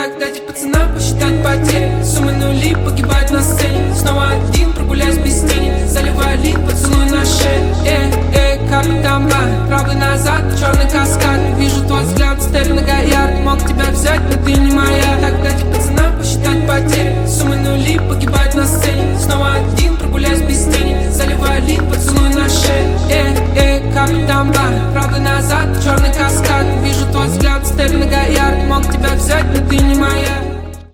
Так дайте пацанам посчитать потери. Суммы нули погибают на сцене. Снова один, прогуляюсь без тени. Заливаю лид, поцелуй на шее. Капли тамба, правый назад, черный каскад. Вижу твой взгляд, Стерлинга Гояр. Мог тебя взять, но ты не моя. Так дайте пацанам посчитать потери. Суммы нули погибают на сцене. Снова один, прогуляюсь без тени. Заливаю лид, поцелуй на шее. Капли тамба, правый назад, черный каскад. Вижу твой взгляд, Стерлинга Гояр. Мог тебя взять, но ты не моя.